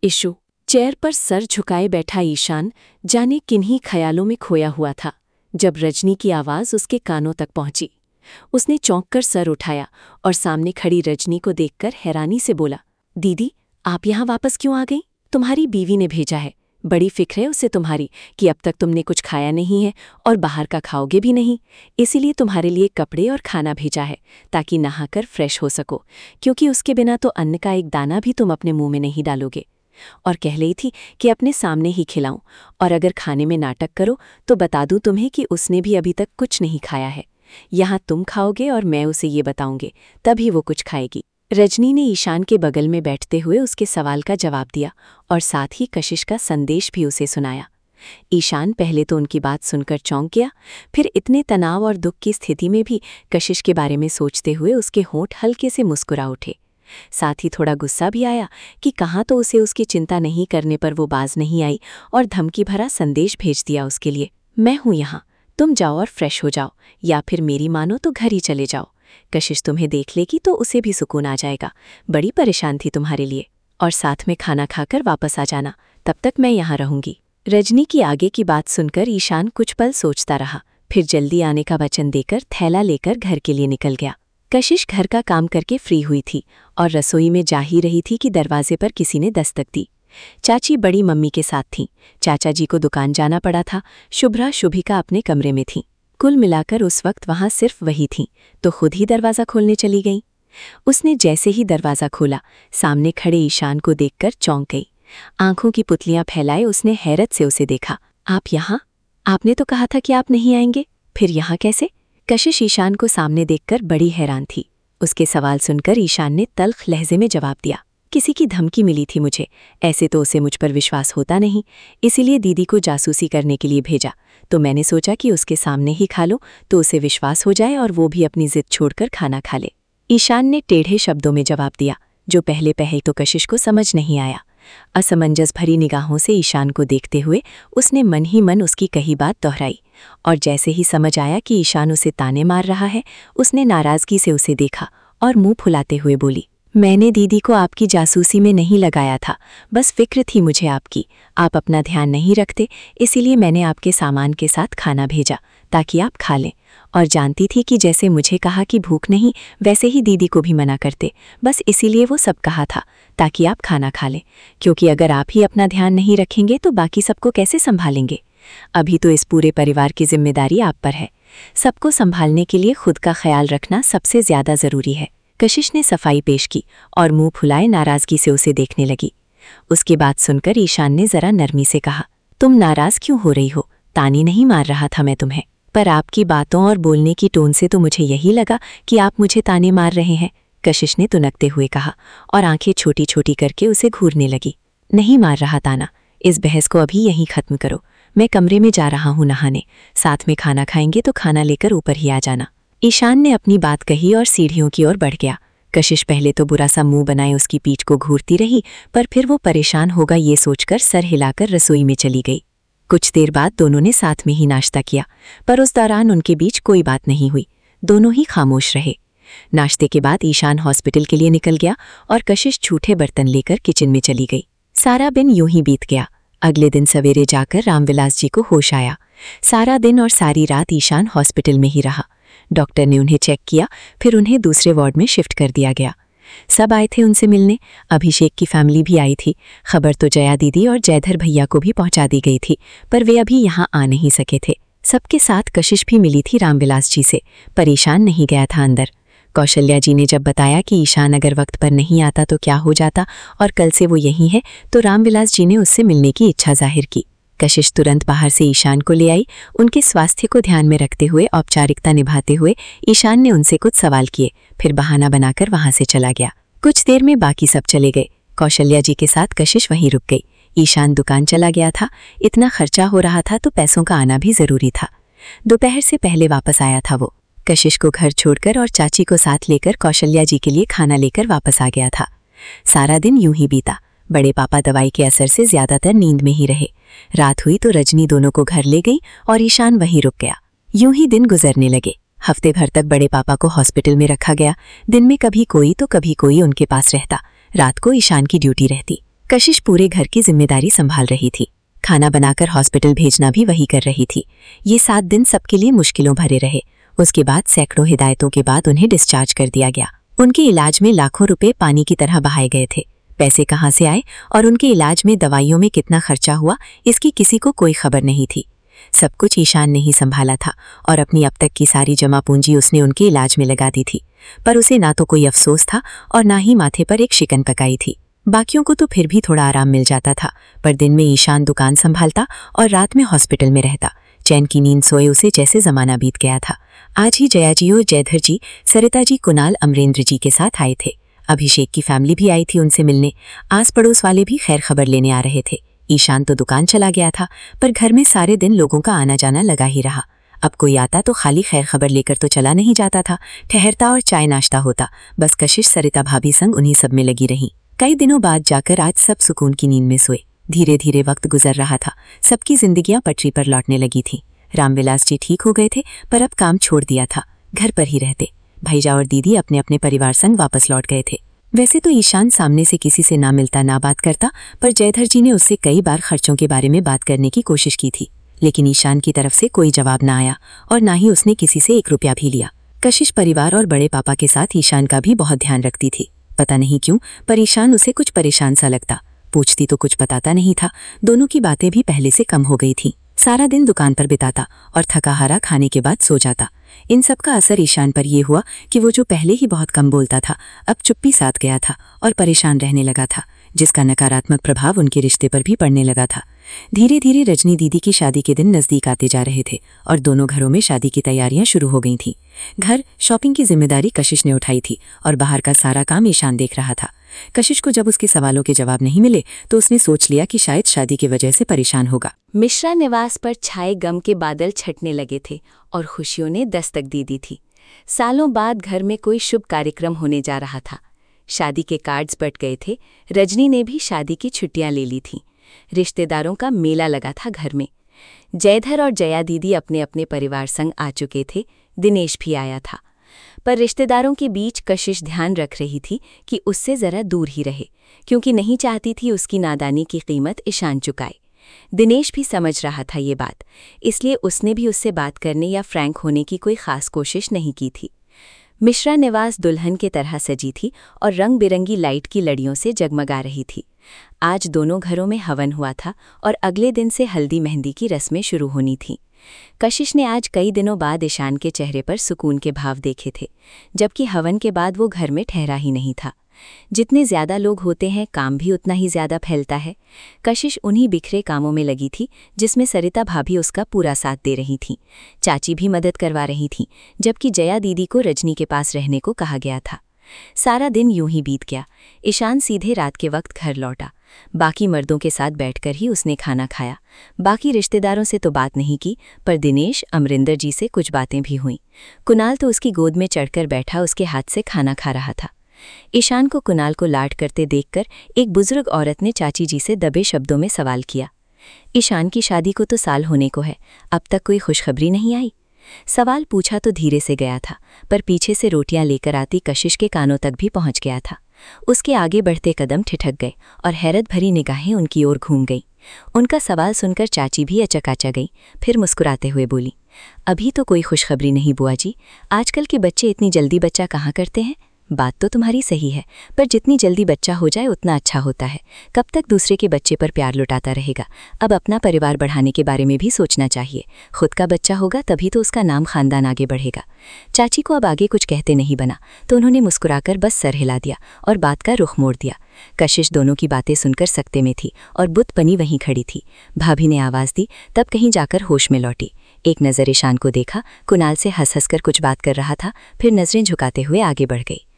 Issue. Chair पर sir झुकाए बैठा ईशान जाने किन्हीं ख्यालों में खोया हुआ था जब रजनी की आवाज़ उसके कानों तक पहुंची। उसने चौंक कर सर उठाया और सामने खड़ी रजनी को देखकर हैरानी से बोला, दीदी, आप यहाँ वापस क्यों आ गई? तुम्हारी बीवी ने भेजा है। बड़ी फिक्र है उसे तुम्हारी कि अब तक तुमने कुछ खाया नहीं है और बाहर का खाओगे भी नहीं, इसीलिए तुम्हारे लिए कपड़े और खाना भेजा है ताकि नहाकर फ्रेश हो सको, क्योंकि उसके बिना तो अन्न का एक दाना भी तुम अपने मुंह में नहीं डालोगे। और कह रही थी कि अपने सामने ही खिलाऊं, और अगर खाने में नाटक करो तो बता दूं तुम्हें कि उसने भी अभी तक कुछ नहीं खाया है। यहाँ तुम खाओगे और मैं उसे ये बताऊंगे, तभी वो कुछ खाएगी। रजनी ने ईशान के बगल में बैठते हुए उसके सवाल का जवाब दिया और साथ ही कशिश का संदेश भी उसे सुनाया। ईशान पहले तो उनकी बात सुनकर चौंक गया, फिर इतने तनाव और दुख की स्थिति में भी कशिश के बारे में सोचते हुए उसके होंठ हल्के से मुस्कुरा उठे। साथ ही थोड़ा गुस्सा भी आया कि कहाँ तो उसे उसकी चिंता नहीं करने पर वो बाज नहीं आई और धमकी भरा संदेश भेज दिया उसके लिए, मैं हूँ यहाँ, तुम जाओ और फ्रेश हो जाओ, या फिर मेरी मानो तो घर ही चले जाओ। कशिश तुम्हें देख लेगी तो उसे भी सुकून आ जाएगा। बड़ी परेशान थी तुम्हारे लिए, और साथ में खाना खाकर वापस आ जाना, तब तक मैं यहाँ रहूंगी। रजनी की आगे की बात सुनकर ईशान कुछ पल सोचता रहा, फिर जल्दी आने का वचन देकर थैला लेकर घर के लिए निकल गया। कशिश घर का काम करके फ्री हुई थी और रसोई में जा ही रही थी कि दरवाजे पर किसी ने दस्तक दी। चाची बड़ी मम्मी के साथ थीं। चाचा जी को दुकान जाना पड़ा था। शुभ्रा शुभिका अपने कमरे में थीं। कुल मिलाकर उस वक्त वहां सिर्फ वही थीं, तो खुद ही दरवाज़ा खोलने चली गईं। उसने जैसे ही दरवाज़ा खोला, सामने खड़े ईशान को देखकर चौंक गई। आंखों की पुतलियां फैलाए उसने हैरत से उसे देखा। आप यहाँ? आपने तो कहा था कि आप नहीं आएंगे, फिर यहाँ कैसे? कशिश ईशान को सामने देखकर बड़ी हैरान थी। उसके सवाल सुनकर ईशान ने तल्ख लहजे में जवाब दिया, किसी की धमकी मिली थी मुझे। ऐसे तो उसे मुझ पर विश्वास होता नहीं, इसीलिए दीदी को जासूसी करने के लिए भेजा। तो मैंने सोचा कि उसके सामने ही खा लो तो उसे विश्वास हो जाए और वो भी अपनी जिद छोड़कर खाना खा ले। ईशान ने टेढ़े शब्दों में जवाब दिया, जो पहले तो कशिश को समझ नहीं आया। असमंजस भरी निगाहों से ईशान को देखते हुए उसने मन ही मन उसकी कही बात दोहराई, और जैसे ही समझ आया कि ईशान उसे ताने मार रहा है, उसने नाराज़गी से उसे देखा और मुंह फुलाते हुए बोली, मैंने दीदी को आपकी जासूसी में नहीं लगाया था, बस फिक्र थी मुझे आपकी। आप अपना ध्यान नहीं रखते, इसीलिए मैंने आपके सामान के साथ खाना भेजा ताकि आप खा लें, और जानती थी कि जैसे मुझे कहा कि भूख नहीं, वैसे ही दीदी को भी मना करते, बस इसीलिए वो सब कहा था ताकि आप खाना खा लें, क्योंकि अगर आप ही अपना ध्यान नहीं रखेंगे तो बाकी सबको कैसे संभालेंगे? अभी तो इस पूरे परिवार की जिम्मेदारी आप पर है। सबको संभालने के लिए खुद का ख्याल रखना सबसे ज़्यादा ज़रूरी है। कशिश ने सफाई पेश की और मुंह फुलाए नाराज़गी से उसे देखने लगी। उसकी बात सुनकर ईशान ने ज़रा नरमी से कहा, तुम नाराज़ क्यों हो रही हो? तानी नहीं मार रहा था मैं तुम्हें, पर आपकी बातों और बोलने की टोन से तो मुझे यही लगा कि आप मुझे ताने मार रहे हैं। कशिश ने तुनकते हुए कहा और आंखें छोटी छोटी करके उसे घूरने लगी। नहीं मार रहा ताना, इस बहस को अभी यहीं ख़त्म करो। मैं कमरे में जा रहा हूँ नहाने, साथ में खाना खाएंगे तो खाना लेकर ऊपर ही आ जाना। ईशान ने अपनी बात कही और सीढ़ियों की ओर बढ़ गया। कशिश पहले तो बुरा सा मुंह बनाए उसकी पीठ को घूरती रही, पर फिर वो परेशान होगा ये सोचकर सर हिलाकर रसोई में चली गई। कुछ देर बाद दोनों ने साथ में ही नाश्ता किया, पर उस दौरान उनके बीच कोई बात नहीं हुई। दोनों ही खामोश रहे। नाश्ते के बाद ईशान हॉस्पिटल के लिए निकल गया और कशिश झूठे बर्तन लेकर किचन में चली गई। सारा दिन यूं ही बीत गया। अगले दिन सवेरे जाकर रामविलास जी को होश आया। सारा दिन और सारी रात ईशान हॉस्पिटल में ही रहा। डॉक्टर ने उन्हें चेक किया, फिर उन्हें दूसरे वार्ड में शिफ्ट कर दिया गया। सब आए थे उनसे मिलने। अभिषेक की फैमिली भी आई थी। खबर तो जया दीदी और जयधर भैया को भी पहुंचा दी गई थी, पर वे अभी यहाँ आ नहीं सके थे। सबके साथ कशिश भी मिली थी रामविलास जी से, पर ईशान नहीं गया था अंदर। कौशल्या जी ने जब बताया कि ईशान अगर वक्त पर नहीं आता तो क्या हो जाता और कल से वो यहीं है, तो रामविलास जी ने उससे मिलने की इच्छा जाहिर की। कशिश तुरंत बाहर से ईशान को ले आई। उनके स्वास्थ्य को ध्यान में रखते हुए औपचारिकता निभाते हुए ईशान ने उनसे कुछ सवाल किए, फिर बहाना बनाकर वहां से चला गया। कुछ देर में बाकी सब चले गए। कौशल्या जी के साथ कशिश वहीं रुक गई। ईशान दुकान चला गया था। इतना खर्चा हो रहा था तो पैसों का आना भी जरूरी था। दोपहर से पहले वापस आया था वो। कशिश को घर छोड़कर और चाची को साथ लेकर कौशल्या जी के लिए खाना लेकर वापस आ गया था। सारा दिन यूं ही बीता। बड़े पापा दवाई के असर से ज्यादातर नींद में ही रहे। रात हुई तो रजनी दोनों को घर ले गई और ईशान वहीं रुक गया। यूं ही दिन गुजरने लगे। हफ्ते भर तक बड़े पापा को हॉस्पिटल में रखा गया। दिन में कभी कोई तो कभी कोई उनके पास रहता। रात को ईशान की ड्यूटी रहती। कशिश पूरे घर की जिम्मेदारी संभाल रही थी। खाना बनाकर हॉस्पिटल भेजना भी वही कर रही थी। ये 7 दिन सबके लिए मुश्किलों भरे रहे। उसके बाद सैकड़ों हिदायतों के बाद उन्हें डिस्चार्ज कर दिया गया। उनके इलाज में लाखों रुपए पानी की तरह बहाए गए थे। पैसे कहाँ से आए और उनके इलाज में दवाइयों में कितना खर्चा हुआ, इसकी किसी को कोई खबर नहीं थी। सब कुछ ईशान ने ही संभाला था और अपनी अब तक की सारी जमा पूंजी उसने उनके इलाज में लगा दी थी। पर उसे ना तो कोई अफसोस था और ना ही माथे पर एक शिकन पकाई थी। बाकियों को तो फिर भी थोड़ा आराम मिल जाता था, पर दिन में ईशान दुकान संभालता और रात में हॉस्पिटल में रहता। चैन की नींद सोए उसे जैसे जमाना बीत गया था। आज ही जया जी और जयधर जी, सरिता जी, कुणाल, अमरेंद्र जी के साथ आए थे। अभिषेक की फैमिली भी आई थी उनसे मिलने। आस पड़ोस वाले भी खैर खबर लेने आ रहे थे। ईशान तो दुकान चला गया था, पर घर में सारे दिन लोगों का आना जाना लगा ही रहा। अब कोई आता तो खाली खैर खबर लेकर तो चला नहीं जाता था, ठहरता और चाय नाश्ता होता। बस कशिश सरिता भाभी संग उन्हीं सब में लगी रही। कई दिनों बाद जाकर आज सब सुकून की नींद में सोए। धीरे धीरे वक्त गुजर रहा था। सबकी जिंदगियां पटरी पर लौटने लगी थी। रामविलास जी ठीक हो गए थे, पर अब काम छोड़ दिया था, घर पर ही रहते। भैया और दीदी अपने अपने परिवार संग वापस लौट गए थे। वैसे तो ईशान सामने से किसी से ना मिलता ना बात करता, पर जयधर जी ने उससे कई बार खर्चों के बारे में बात करने की कोशिश की थी, लेकिन ईशान की तरफ से कोई जवाब ना आया और ना ही उसने किसी से 1 रुपया भी लिया। कशिश परिवार और बड़े पापा के साथ ईशान का भी बहुत ध्यान रखती थी। पता नहीं क्यों, पर ईशान उसे कुछ परेशान सा लगता। पूछती तो कुछ बताता नहीं था। दोनों की बातें भी पहले से कम हो गई थी। सारा दिन दुकान पर बिताता और थका हारा खाने के बाद सो जाता। इन सब का असर ईशान पर यह हुआ कि वो जो पहले ही बहुत कम बोलता था, अब चुप्पी साध गया था और परेशान रहने लगा था, जिसका नकारात्मक प्रभाव उनके रिश्ते पर भी पड़ने लगा था। धीरे धीरे रजनी दीदी की शादी के दिन नजदीक आते जा रहे थे और दोनों घरों में शादी की तैयारियां शुरू हो गई थीं। घर शॉपिंग की जिम्मेदारी कशिश ने उठाई थी और बाहर का सारा काम ईशान देख रहा था। कशिश को जब उसके सवालों के जवाब नहीं मिले तो उसने सोच लिया कि शायद शादी की वजह से परेशान होगा। मिश्रा निवास पर छाए गम के बादल छटने लगे थे और खुशियों ने दस्तक दे दी थी। सालों बाद घर में कोई शुभ कार्यक्रम होने जा रहा था। शादी के कार्ड्स बट गए थे। रजनी ने भी शादी की छुट्टियां ले ली थीं। रिश्तेदारों का मेला लगा था घर में। जयधर और जया दीदी अपने अपने परिवार संग आ चुके थे। दिनेश भी आया था, पर रिश्तेदारों के बीच कशिश ध्यान रख रही थी कि उससे जरा दूर ही रहे, क्योंकि नहीं चाहती थी उसकी नादानी की कीमत ईशान चुकाए। दिनेश भी समझ रहा था ये बात, इसलिए उसने भी उससे बात करने या फ्रैंक होने की कोई खास कोशिश नहीं की थी। मिश्रा निवास दुल्हन के तरह सजी थी और रंग बिरंगी लाइट की लड़ियों से जगमगा रही थी। आज दोनों घरों में हवन हुआ था और अगले दिन से हल्दी मेहंदी की रस्में शुरू होनी थीं। कशिश ने आज कई दिनों बाद ईशान के चेहरे पर सुकून के भाव देखे थे, जबकि हवन के बाद वो घर में ठहरा ही नहीं था। जितने ज्यादा लोग होते हैं, काम भी उतना ही ज्यादा फैलता है। कशिश उन्हीं बिखरे कामों में लगी थी जिसमें सरिता भाभी उसका पूरा साथ दे रही थीं। चाची भी मदद करवा रही थीं, जबकि जया दीदी को रजनी के पास रहने को कहा गया था। सारा दिन यूं ही बीत गया। ईशान सीधे रात के वक्त घर लौटा। बाकी मर्दों के साथ बैठकर ही उसने खाना खाया। बाकी रिश्तेदारों से तो बात नहीं की, पर दिनेश, अमरिंदर जी से कुछ बातें भी हुईं। कुणाल तो उसकी गोद में चढ़कर बैठा उसके हाथ से खाना खा रहा था। ईशान को कुणाल को लाड करते देखकर एक बुजुर्ग औरत ने चाची जी से दबे शब्दों में सवाल किया, ईशान की शादी को तो साल होने को है, अब तक कोई खुशखबरी नहीं आई? सवाल पूछा तो धीरे से गया था, पर पीछे से रोटियां लेकर आती कशिश के कानों तक भी पहुंच गया था। उसके आगे बढ़ते कदम ठिठक गए और हैरत भरी निगाहें उनकी ओर घूम गईं। उनका सवाल सुनकर चाची भी अचकाचा गई, फिर मुस्कुराते हुए बोली, अभी तो कोई खुशखबरी नहीं बुआ जी, आजकल के बच्चे इतनी जल्दी बच्चा कहाँ करते हैं? बात तो तुम्हारी सही है, पर जितनी जल्दी बच्चा हो जाए उतना अच्छा होता है। कब तक दूसरे के बच्चे पर प्यार लुटाता रहेगा? अब अपना परिवार बढ़ाने के बारे में भी सोचना चाहिए। खुद का बच्चा होगा तभी तो उसका नाम खानदान आगे बढ़ेगा। चाची को अब आगे कुछ कहते नहीं बना, तो उन्होंने मुस्कुराकर बस सर हिला दिया और बात का रुख मोड़ दिया। कशिश दोनों की बातें सुनकर सकते में थी और बुत बनी वहीं खड़ी थी। भाभी ने आवाज़ दी, तब कहीं जाकर होश में लौटी। एक नज़र ईशान को देखा, कुणाल से हंस हंस कर कुछ बात कर रहा था, फिर नज़रें झुकाते हुए आगे बढ़ गई।